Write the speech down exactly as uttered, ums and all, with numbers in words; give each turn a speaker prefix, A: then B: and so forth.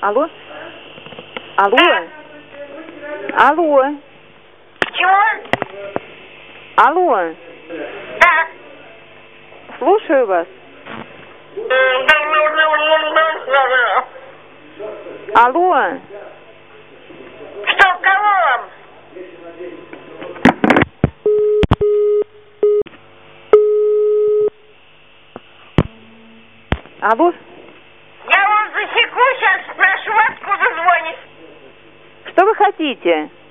A: Алло? Алло? Да. Алло?
B: Чего?
A: Алло?
B: Да.
A: Слушаю вас. Алло?
B: Что, кого вам?
A: Алло?
B: Я вас засеку, сейчас спрошу, откуда звонишь.
A: Что вы хотите?